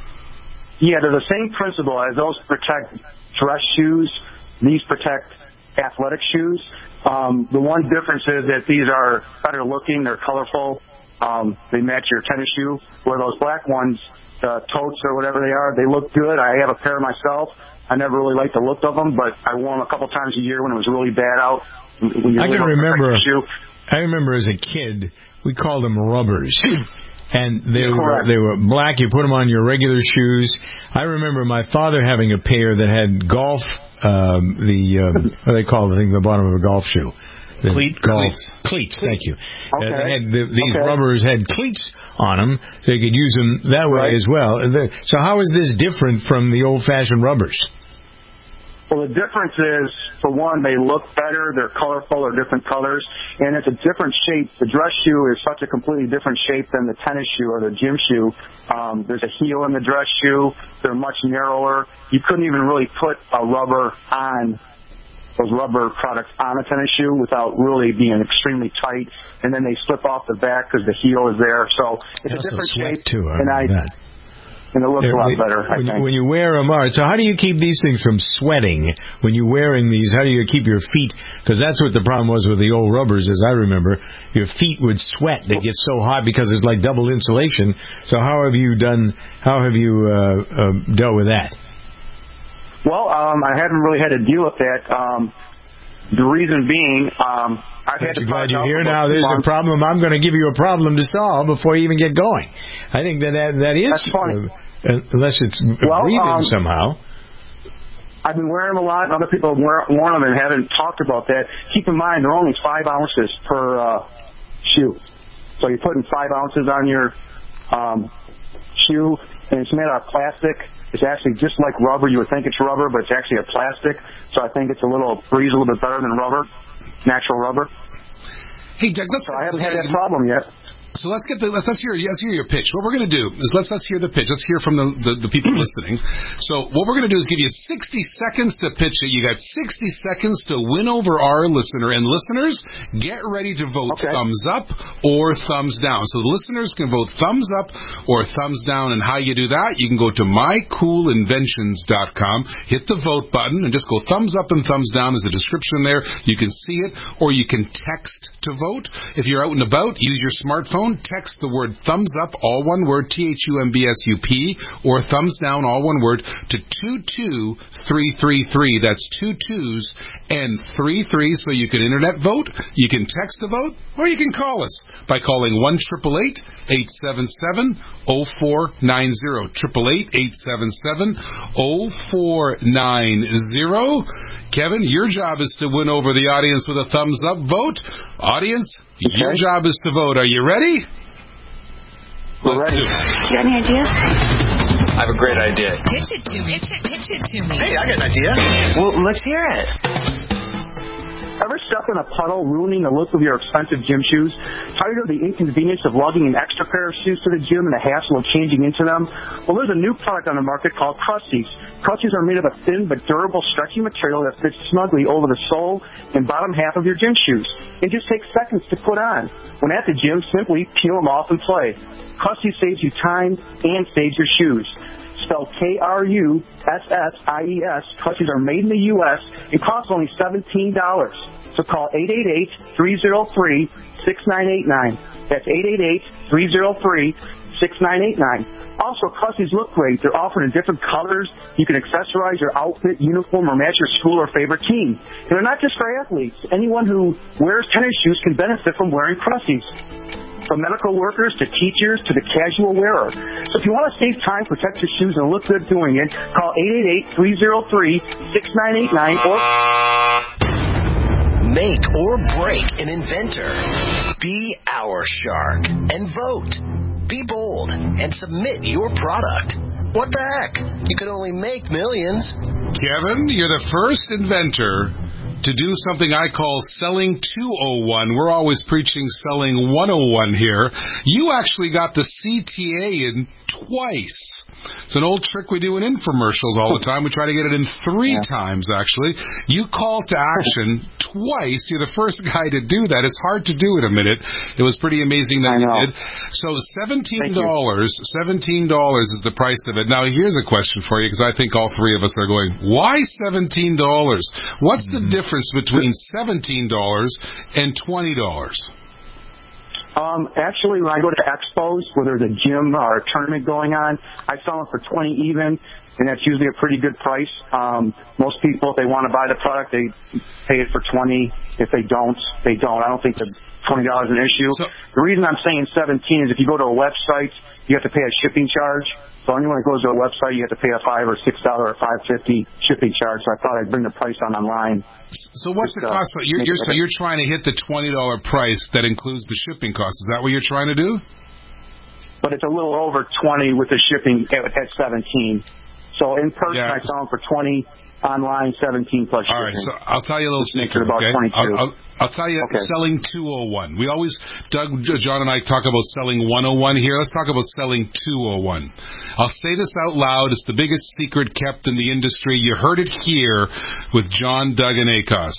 S6: Yeah, they're the same principle as those protect dress shoes. These protect athletic shoes. Um, the one difference is that these are better looking. They're colorful. Um, they match your tennis shoe. Where those black ones, uh, totes or whatever they are, they look good. I have a pair myself. I never really liked the look of them, but I wore them a couple times a year when it was really bad out. When you
S2: I
S6: really
S2: can
S6: want to protect
S2: remember.
S6: your shoe.
S2: I remember as a kid, we called them rubbers. And they
S6: Yeah,
S2: were
S6: correct.
S2: they were black. You put them on your regular shoes. I remember my father having a pair that had golf, um, the uh, what do they call the thing, the bottom of a golf shoe. The
S5: Cleat?
S2: golf
S5: Cleats.
S2: cleats. Thank you.
S6: Okay.
S2: Uh, they had the, these
S6: Okay.
S2: rubbers had cleats on them, so you could use them that way
S6: Right.
S2: as well. The- So how is this different from the old-fashioned rubbers?
S6: Well, the difference is, for one, they look better. They're colorful. They're different colors. And it's a different shape. The dress shoe is such a completely different shape than the tennis shoe or the gym shoe. Um, there's a heel in the dress shoe. They're much narrower. You couldn't even really put a rubber on, those rubber products on a tennis shoe without really being extremely tight. And then they slip off the back because the heel is there. So it's
S2: They
S6: a
S2: also
S6: different
S2: sweat,
S6: shape.
S2: too, I
S6: and I,
S2: remember that.
S6: and it looks
S2: They're-
S6: a lot
S2: they-
S6: better, I
S2: when,
S6: think.
S2: when you wear them, all right. So how do you keep these things from sweating when you're wearing these? How do you keep your feet? Because that's what the problem was with the old rubbers, as I remember. Your feet would sweat; they get so hot because it's like double insulation. So how have you done? How have you uh, uh, dealt with that?
S6: Well, um, I haven't really had to deal with that. Um, the reason being, um, I've had to.
S2: You're glad
S6: find
S2: you're
S6: out
S2: here
S6: for
S2: now.
S6: about two
S2: There's a
S6: months.
S2: problem. I'm going to give you a problem to solve before you even get going. I think that that, that is
S6: That's funny.
S2: Uh, unless it's
S6: Well,
S2: breathing
S6: um,
S2: somehow.
S6: I've been wearing them a lot, and other people have wear- worn them and haven't talked about that. Keep in mind, they're only five ounces per uh, shoe. So you're putting five ounces on your um, shoe, and it's made out of plastic. It's actually just like rubber. You would think it's rubber, but it's actually a plastic. So I think it's a little breathes a little bit better than rubber, natural rubber.
S3: Hey, Doug, let's.
S6: So I haven't had that problem yet.
S3: So let's get the let's, let's hear let's hear your pitch. What we're going to do is let's let's hear the pitch. Let's hear from the, the, the people listening. So what we're going to do is give you sixty seconds to pitch it. You got sixty seconds to win over our listener. And listeners, get ready to vote
S6: Okay.
S3: thumbs up or thumbs down. So the listeners can vote thumbs up or thumbs down. And how you do that? You can go to my cool inventions dot com, hit the vote button, and just go thumbs up and thumbs down. There's a description there. You can see it, or you can text to vote. If you're out and about, use your smartphone. Text the word thumbs up, all one word, T H U M B S U P, or thumbs down, all one word, to two two three three three. That's two twos and three threes, so you can internet vote, you can text to vote, or you can call us by calling one eight eight eight, eight seven seven, zero four nine zero. eight eight eight, eight seven seven, zero four nine zero. Kevin, your job is to win over the audience with a thumbs up vote. Audience, okay. Your job is to vote. Are you ready?
S6: We're
S3: Let's
S6: ready.
S3: do it.
S16: You got any ideas?
S18: I have a great idea.
S16: Pitch it to me. Pitch it, pitch it to me.
S18: Hey, I got an idea. Well, let's hear it.
S6: Ever step in a puddle, ruining the look of your expensive gym shoes? Tired of the inconvenience of lugging an extra pair of shoes to the gym and the hassle of changing into them? Well, there's a new product on the market called Crusties. Crusties are made of a thin but durable, stretchy material that fits snugly over the sole and bottom half of your gym shoes. It just takes seconds to put on. When at the gym, simply peel them off and play. Crusties saves you time and saves your shoes. Spelled K R U S S I E S. Crusties are made in the U S and cost only seventeen dollars. So call eight eight eight, three oh three, six nine eight nine. That's eight eight eight, three oh three, six nine eight nine. Also, Crusties look great. They're offered in different colors. You can accessorize your outfit, uniform, or match your school or favorite team. And they're not just for athletes. Anyone who wears tennis shoes can benefit from wearing Crusties. From medical workers to teachers to the casual wearer. So if you want to save time, protect your shoes, and look good doing it, call eight eight eight, three oh three, six nine eight nine or...
S17: Make or break an inventor. Be our shark and vote. Be bold and submit your product. What the heck? You could only make millions.
S3: Kevin, you're the first inventor to do something I call selling two oh one. We're always preaching selling one oh one here. You actually got the C T A in twice. It's an old trick we do in infomercials all the time. We try to get it in three yeah. times, actually. You call to action twice. You're the first guy to do that. It's hard to do in a minute. It was pretty amazing that you did. So seventeen dollars, seventeen dollars is the price of it. Now, here's a question for you, because I think all three of us are going, why seventeen dollars? What's the difference between seventeen dollars and twenty dollars?
S6: Um, actually, when I go to expos where there's a gym or a tournament going on, I sell them for twenty even, and that's usually a pretty good price. Um, most people, if they want to buy the product, they pay it for twenty. If they don't, they don't. I don't think that twenty dollars is an issue. So, the reason I'm saying seventeen is if you go to a website, you have to pay a shipping charge. So anyone that goes to a website, you have to pay a five or six dollar or five fifty shipping charge. So I thought I'd bring the price on online.
S3: So what's Just, the cost? Uh, you're, you're, so you're trying to hit the twenty dollar price that includes the shipping cost. Is that what you're trying to do?
S6: But it's a little over twenty with the shipping at, at seventeen. So in person, yeah, I sell them for twenty. Online, seventeen plus shipping.
S3: All right, so I'll tell you a little secret,
S6: about
S3: okay?
S6: twenty-two.
S3: I'll, I'll, I'll tell you, okay. Selling two oh one. We always, Doug, John, and I talk about selling one oh one here. Let's talk about selling two oh one. I'll say this out loud. It's the biggest secret kept in the industry. You heard it here with John, Doug, and Akos.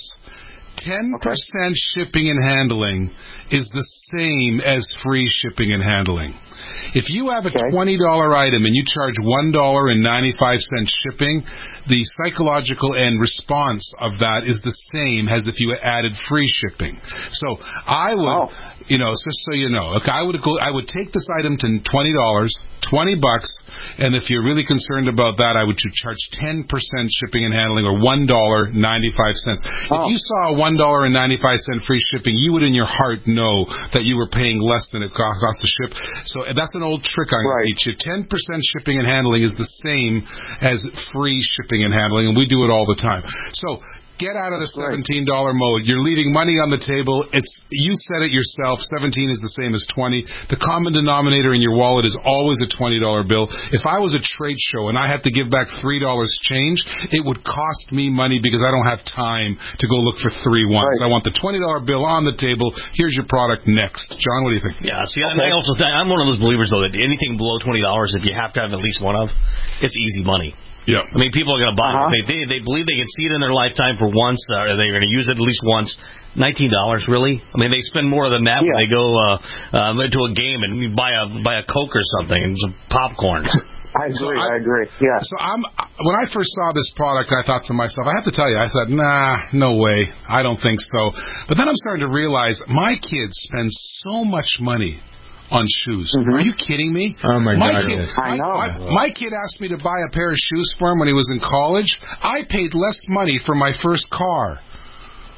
S3: ten percent okay. shipping and handling is the same as free shipping and handling. If you have a okay. twenty dollar item and you charge one dollar and ninety-five cents shipping, the psychological end response of that is the same as if you added free shipping. So I would, oh. you know, just so you know, okay, I would go, I would take this item to twenty dollars, twenty bucks, and if you're really concerned about that, I would charge ten percent shipping and handling, or one dollar and ninety-five cents. Oh. If you saw a one dollar and ninety-five cents free shipping, you would in your heart know that you were paying less than it cost to ship. So that's an old trick I'm going to teach you. ten percent shipping and handling is the same as free shipping and handling, and we do it all the time. So get out of the seventeen dollar mode. You're leaving money on the table. It's you said it yourself. seventeen is the same as twenty. The common denominator in your wallet is always a twenty dollar bill. If I was a trade show and I had to give back three dollars change, it would cost me money because I don't have time to go look for three ones. Right. I want the twenty dollar bill on the table. Here's your product next. John, what do you think?
S5: Yeah, see, okay. I also think, I'm one of those believers, though, that anything below twenty dollars, if you have to have at least one of, it's easy money.
S3: Yeah.
S5: I mean, people are going to buy uh-huh. it. They, they they believe they can see it in their lifetime for once, or they're going to use it at least once. nineteen dollars, really? I mean, they spend more than that yeah. when they go uh, um, to a game and buy a buy a Coke or something and some popcorn.
S6: I agree.
S3: So I,
S6: I agree. Yeah.
S3: So I'm when I first saw this product, I thought to myself, I have to tell you, I thought, nah, no way, I don't think so. But then I'm starting to realize my kids spend so much money on shoes. Mm-hmm. Are you kidding me?
S2: Oh, my, my God.
S3: Kid,
S6: I know.
S3: My, my, my kid asked me to buy a pair of shoes for him when he was in college. I paid less money for my first car.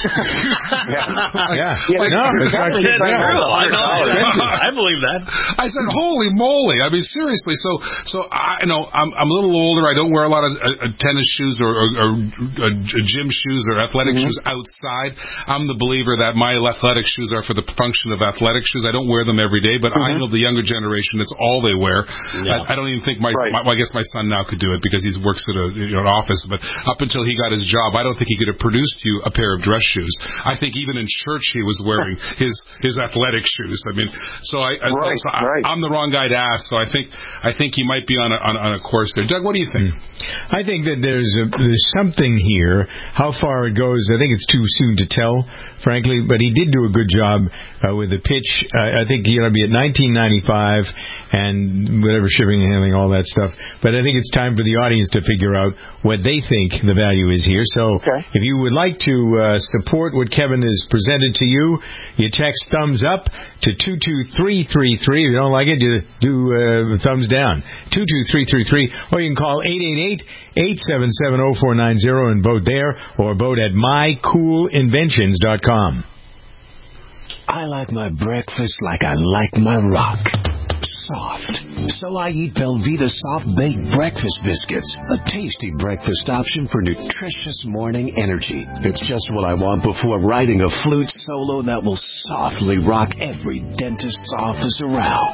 S2: yeah.
S3: yeah. Like,
S2: No, it's not
S5: That's true. I, know. I believe that.
S3: I said, holy moly. I mean, seriously. So, so I you know I'm, I'm a little older. I don't wear a lot of uh, tennis shoes or, or, or uh, gym shoes or athletic mm-hmm. shoes outside. I'm the believer that my athletic shoes are for the function of athletic shoes. I don't wear them every day, but mm-hmm. I know the younger generation, it's all they wear. Yeah. I, I don't even think my, right. my, well, I guess my son now could do it because he works at a, you know, an office, but up until he got his job, I don't think he could have produced you a pair of dress shoes. I think even in church he was wearing his, his athletic shoes. I mean, so I, I,
S6: right,
S3: so I
S6: right.
S3: I'm the wrong guy to ask, so I think, I think he might be on a, on, on a course there. Doug, what do you think?
S2: I think that there's a, there's something here. How far it goes, I think it's too soon to tell, frankly. But he did do a good job uh, with the pitch. Uh, I think he ought to be at nineteen ninety-five and whatever shipping and handling, all that stuff. But I think it's time for the audience to figure out what they think the value is here. So
S6: okay.
S2: if you would like to uh, support what Kevin has presented to you, you text thumbs up to two two three three three. If you don't like it, you do uh, thumbs down. two two three three three. Or you can call eight eight eight, eight seven seven, zero four nine zero and vote there, or vote at my cool inventions dot com.
S8: I like my breakfast like I like my rock. Soft. So I eat Belvita Soft Baked Breakfast Biscuits, a tasty breakfast option for nutritious morning energy. It's just what I want before writing a flute solo that will softly rock every dentist's office around.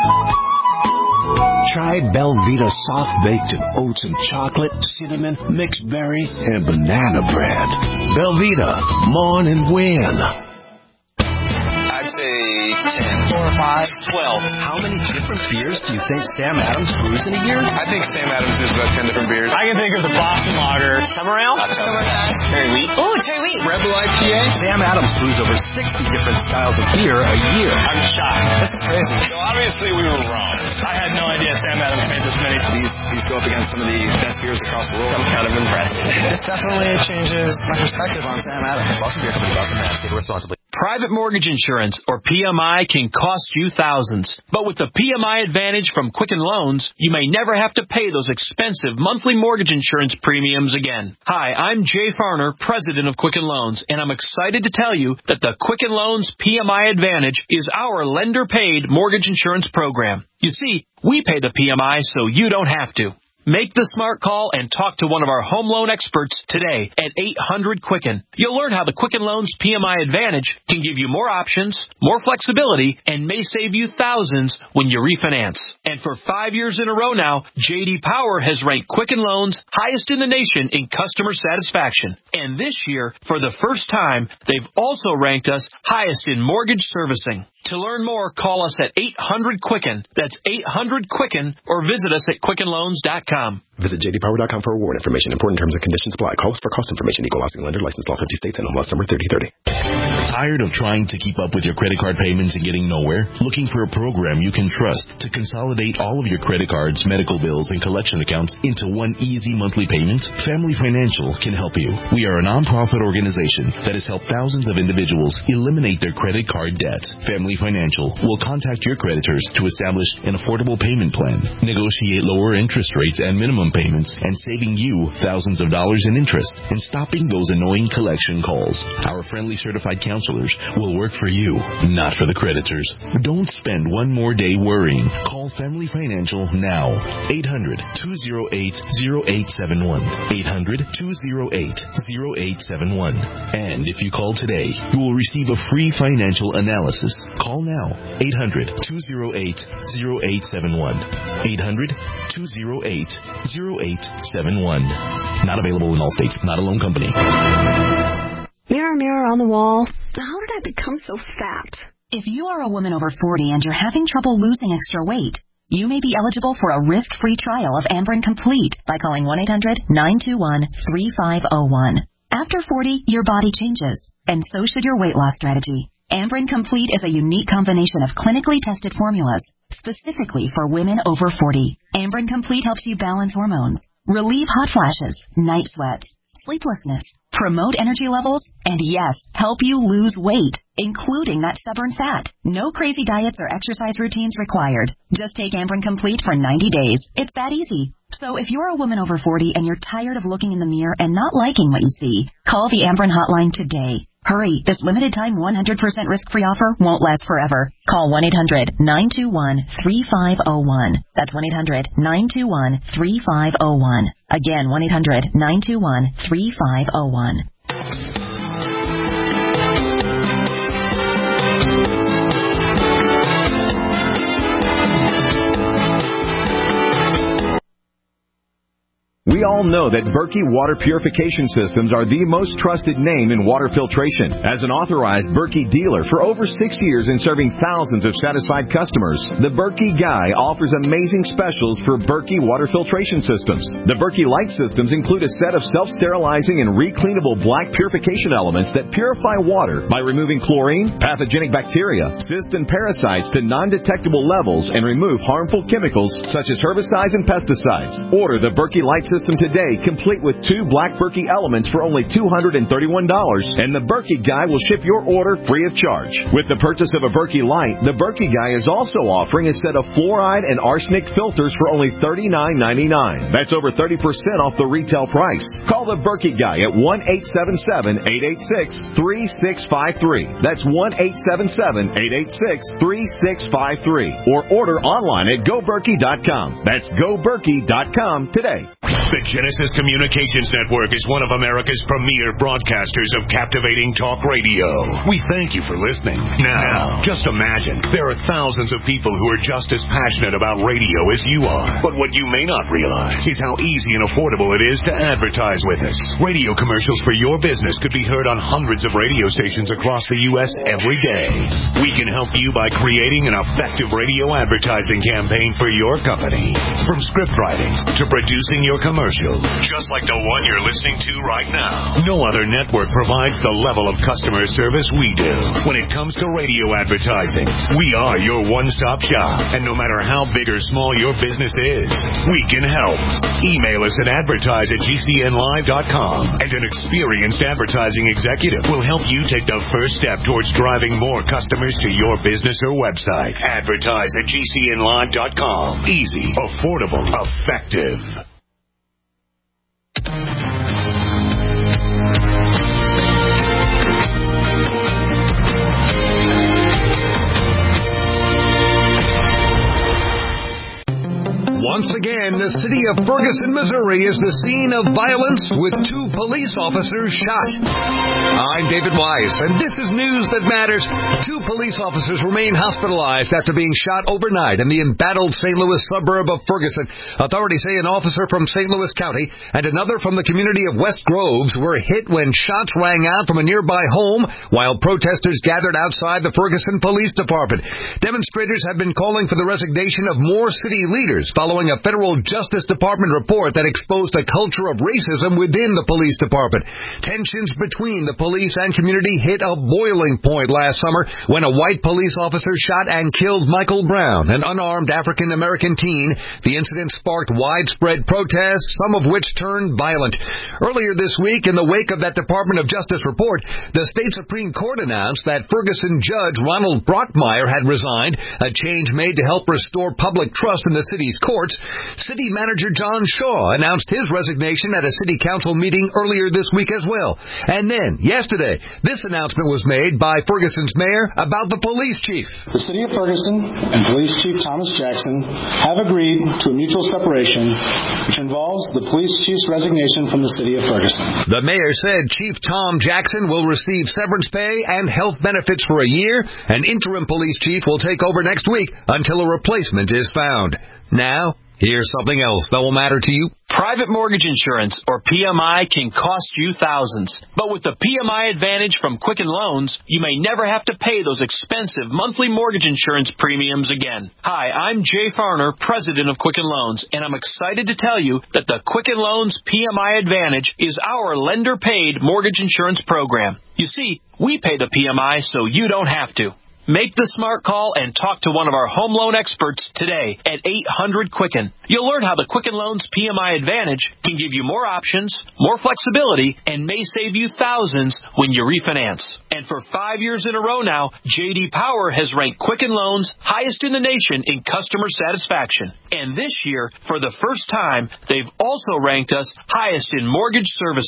S8: Try Belvita Soft Baked in oats and chocolate, cinnamon, mixed berry, and banana bread. Belvita, mourn and win.
S18: I'd say ten. Four or five. Twelve.
S15: How many different beers do you think Sam Adams brews in a year?
S18: I think Sam Adams is about ten different beers.
S15: I can think of the Boston Lager.
S18: Summer Ale?
S15: Summerfest.
S18: Cherry Wheat.
S15: Oh, Cherry Wheat.
S18: Rebel I P A.
S15: Sam Adams brews over sixty different styles of beer a year.
S18: I'm shocked.
S15: This is crazy.
S18: So obviously we were wrong.
S15: I had no idea Sam Adams made this many.
S18: These, these go up against some of the best beers across the world.
S15: I'm kind of impressed.
S18: This definitely changes my perspective on Sam Adams.
S15: Boston Beer Company, Boston, Mass. Take it responsibly.
S22: Private mortgage insurance, or P M I, can cost you thousands. But with the P M I Advantage from Quicken Loans, you may never have to pay those expensive monthly mortgage insurance premiums again. Hi, I'm Jay Farner, president of Quicken Loans, and I'm excited to tell you that the Quicken Loans P M I Advantage is our lender-paid mortgage insurance program. You see, we pay the P M I so you don't have to. Make the smart call and talk to one of our home loan experts today at eight hundred Quicken. You'll learn how the Quicken Loans P M I Advantage can give you more options, more flexibility, and may save you thousands when you refinance. And for five years in a row now, J D Power has ranked Quicken Loans highest in the nation in customer satisfaction. And this year, for the first time, they've also ranked us highest in mortgage servicing. To learn more, call us at eight hundred Quicken. That's eight hundred Quicken, or visit us at quicken loans dot com.
S23: Visit j d power dot com for award information. Important terms and conditions apply. Calls for cost information. Equal housing lender. Licensed law fifty states and M L S number thirty thirty.
S24: Tired of trying to keep up with your credit card payments and getting nowhere? Looking for a program you can trust to consolidate all of your credit cards, medical bills, and collection accounts into one easy monthly payment? Family Financial can help you. We are a nonprofit organization that has helped thousands of individuals eliminate their credit card debt. Family Financial will contact your creditors to establish an affordable payment plan, negotiate lower interest rates and minimum payments, and saving you thousands of dollars in interest, and stopping those annoying collection calls. Our friendly certified counselors will work for you, not for the creditors. Don't spend one more day worrying. Call Family Financial now. eight hundred, two oh eight, oh eight seven one. eight hundred, two oh eight, oh eight seven one. And if you call today, you will receive a free financial analysis. Call now. eight hundred, two oh eight, oh eight seven one. eight hundred, two oh eight, oh eight seven one. Not available in all states. Not a loan company.
S25: Mirror, mirror on the wall. How did I become so fat?
S26: If you are a woman over forty and you're having trouble losing extra weight, you may be eligible for a risk-free trial of Amberen Complete by calling one eight hundred, nine two one, three five zero one. After forty, your body changes, and so should your weight loss strategy. Amberen Complete is a unique combination of clinically tested formulas specifically for women over forty. Amberen Complete helps you balance hormones, relieve hot flashes, night sweats, sleeplessness, promote energy levels, and yes, help you lose weight, including that stubborn fat. No crazy diets or exercise routines required. Just take Amberen Complete for ninety days. It's that easy. So if you're a woman over forty and you're tired of looking in the mirror and not liking what you see, call the Amberen hotline today. Hurry, this limited-time one hundred percent risk-free offer won't last forever. Call one eight hundred nine two one three five zero one. That's one eight hundred nine two one three five zero one. Again, one eight hundred nine two one three five zero one.
S4: We all know that Berkey Water Purification Systems are the most trusted name in water filtration. As an authorized Berkey dealer for over six years and serving thousands of satisfied customers, the Berkey Guy offers amazing specials for Berkey Water Filtration Systems. The Berkey Light Systems include a set of self-sterilizing and recleanable black purification elements that purify water by removing chlorine, pathogenic bacteria, cysts, and parasites to non-detectable levels and remove harmful chemicals such as herbicides and pesticides. Order the Berkey Light System today, complete with two black Berkey elements for only two hundred thirty-one dollars, and the Berkey Guy will ship your order free of charge. With the purchase of a Berkey Light, the Berkey Guy is also offering a set of fluoride and arsenic filters for only thirty-nine ninety-nine. That's over thirty percent off the retail price. Call the Berkey Guy at one eight seven seven eight eight six three six five three. That's one eight seven seven eight eight six three six five three. Or order online at go berkey dot com. That's go berkey dot com today.
S1: The Genesis Communications Network is one of America's premier broadcasters of captivating talk radio. We thank you for listening. Now, just imagine, there are thousands of people who are just as passionate about radio as you are. But what you may not realize is how easy and affordable it is to advertise with us. Radio commercials for your business could be heard on hundreds of radio stations across the U S every day. We can help you by creating an effective radio advertising campaign for your company. From script writing to producing your commercial, just like the one you're listening to right now. No other network provides the level of customer service we do. When it comes to radio advertising, we are your one-stop shop. And no matter how big or small your business is, we can help. Email us at advertise at g c n live dot com, and an experienced advertising executive will help you take the first step towards driving more customers to your business or website. Advertise at g c n live dot com. Easy, affordable, effective.
S7: Once again, the city of Ferguson, Missouri is the scene of violence with two police officers shot. I'm David Weiss, and this is news that matters. Two police officers remain hospitalized after being shot overnight in the embattled Saint Louis suburb of Ferguson. Authorities say an officer from Saint Louis County and another from the community of West Groves were hit when shots rang out from a nearby home while protesters gathered outside the Ferguson Police Department. Demonstrators have been calling for the resignation of more city leaders following a federal Justice Department report that exposed a culture of racism within the police department. Tensions between the police and community hit a boiling point last summer when a white police officer shot and killed Michael Brown, an unarmed African-American teen. The incident sparked widespread protests, some of which turned violent. Earlier this week, in the wake of that Department of Justice report, the state Supreme Court announced that Ferguson Judge Ronald Brockmeyer had resigned, a change made to help restore public trust in the city's courts. City Manager John Shaw announced his resignation at a city council meeting earlier this week as well. And then, yesterday, this announcement was made by Ferguson's mayor about the police chief.
S10: The city of Ferguson and Police Chief Thomas Jackson have agreed to a mutual separation, which involves the police chief's resignation from the city of Ferguson.
S7: The mayor said Chief Tom Jackson will receive severance pay and health benefits for a year. An interim police chief will take over next week until a replacement is found. Now, here's something else that will matter to you.
S22: Private mortgage insurance, or P M I, can cost you thousands. But with the P M I Advantage from Quicken Loans, you may never have to pay those expensive monthly mortgage insurance premiums again. Hi, I'm Jay Farner, president of Quicken Loans, and I'm excited to tell you that the Quicken Loans P M I Advantage is our lender-paid mortgage insurance program. You see, we pay the P M I so you don't have to. Make the smart call and talk to one of our home loan experts today at eight hundred Quicken. You'll learn how the Quicken Loans P M I Advantage can give you more options, more flexibility, and may save you thousands when you refinance. And for five years in a row now, J D Power has ranked Quicken Loans highest in the nation in customer satisfaction. And this year, for the first time, they've also ranked us highest in mortgage servicing.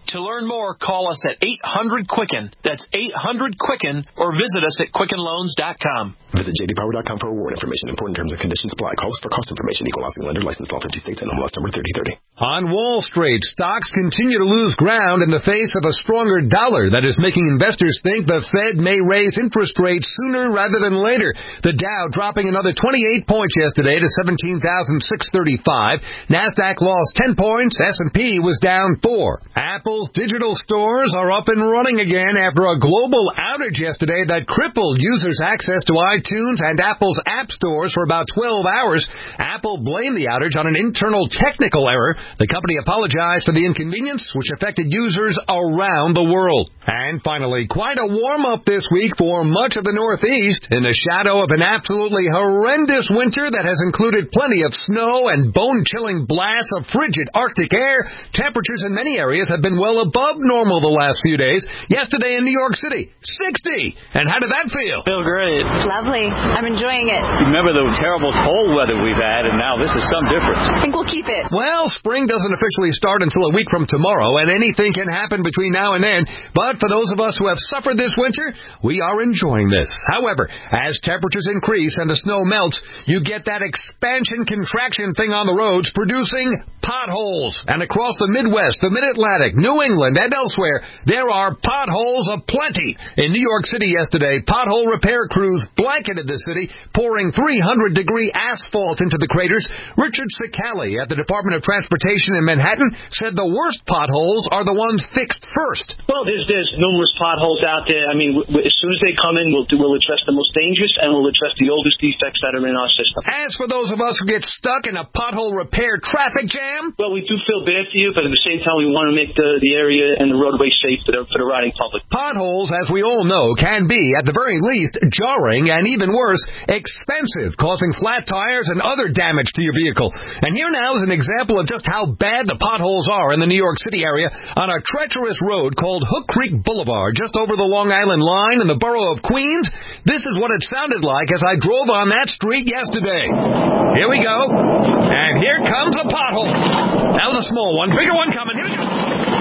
S22: To learn more, call us at eight hundred Quicken. That's eight hundred Quicken, or visit us at quicken loans dot com.
S23: Visit j d power dot com for award information. Important terms and conditions apply. Calls for cost information. Equal housing lender. Licensed all fifty states and M L S number thirty thirty.
S7: On Wall Street, stocks continue to lose ground in the face of a stronger dollar that is making investors think the Fed may raise interest rates sooner rather than later. The Dow dropping another twenty-eight points yesterday to seventeen thousand six hundred thirty-five. NASDAQ lost ten points. S and P was down four. Apple's digital stores are up and running again after a global outage yesterday that crippled users' access to iTunes and Apple's app stores for about twelve hours. Apple blamed the outage on an internal technical error. The company apologized for the inconvenience, which affected users around the world. And finally, quite a warm-up this week for much of the Northeast in the shadow of an absolutely horrendous winter that has included plenty of snow and bone-chilling blasts of frigid Arctic air. Temperatures in many areas have been well above normal the last few days. Yesterday in New York City, sixty. And how did that feel?
S9: Feel great.
S11: Lovely. I'm enjoying it.
S9: Remember the terrible cold weather we've had, and now this is some difference.
S11: I think we'll keep it.
S7: Well, spring doesn't officially start until a week from tomorrow, and anything can happen between now and then. But for those of us who have suffered this winter, we are enjoying this. However, as temperatures increase and the snow melts, you get that expansion-contraction thing on the roads, producing potholes. And across the Midwest, the Mid-Atlantic, New England, and elsewhere, there are potholes aplenty. In New York City yesterday, pothole repair crews blanketed the city, pouring three hundred degree asphalt into the craters. Richard Cicali at the Department of Transportation in Manhattan said the worst potholes are the ones fixed first.
S12: Well, there's there's numerous potholes out there. I mean, w- w- as soon as they come in, we'll, we'll address the most dangerous, and we'll address the oldest defects that are in our system.
S7: As for those of us who get stuck in a pothole repair traffic jam,
S12: well, we do feel bad for you, but at the same time, we want to make the, the area and the roadway safe for the, for the riding public.
S7: Potholes, as we all know, can be, at the very least, jarring and even worse, expensive, causing flat tires and other damage to your vehicle. And here now is an example of just how bad the potholes are in the New York City area on a treacherous road called Hook Creek Boulevard, just over the Long Island line in the borough of Queens. This is what it sounded like as I drove on that street yesterday. Here we go. And here comes a pothole. That was a small one. Bigger one coming. Here we go.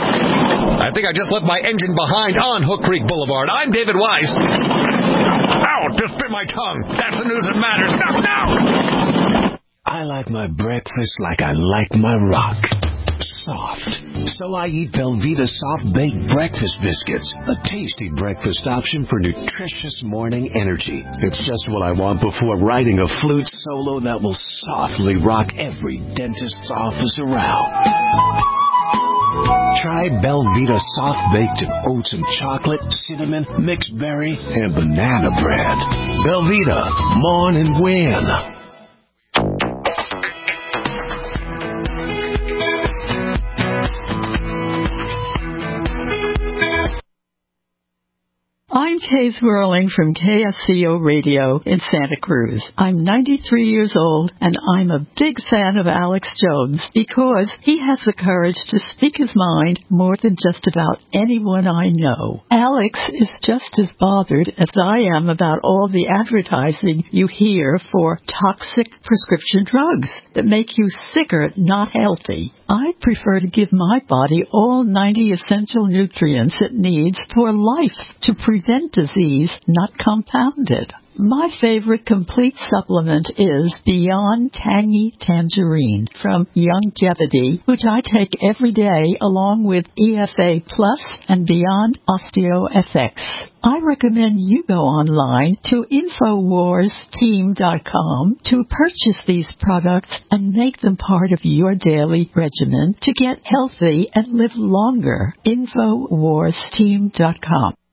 S7: I think I just left my engine behind on Hook Creek Boulevard. I'm David Weiss. Ow, just bit my tongue. That's the news that matters. No, no!
S8: I like my breakfast like I like my rock. Soft. So I eat Belvita Soft Baked Breakfast Biscuits, a tasty breakfast option for nutritious morning energy. It's just what I want before writing a flute solo that will softly rock every dentist's office around. Try Belvita Soft Baked Oats and Chocolate, Cinnamon, Mixed Berry, and Banana Bread. Belvita, morn and win.
S13: I'm Kay Swirling from K S C O Radio in Santa Cruz. I'm ninety-three years old, and I'm a big fan of Alex Jones because he has the courage to speak his mind more than just about anyone I know. Alex is just as bothered as I am about all the advertising you hear for toxic prescription drugs that make you sicker, not healthy. I prefer to give my body all ninety essential nutrients it needs for life to prevent disease, not compound it. My favorite complete supplement is Beyond Tangy Tangerine from Youngevity, which I take every day along with E F A Plus and Beyond OsteoFX. I recommend you go online to Infowars Team dot com to purchase these products and make them part of your daily regimen to get healthy and live longer. Infowars Team dot com.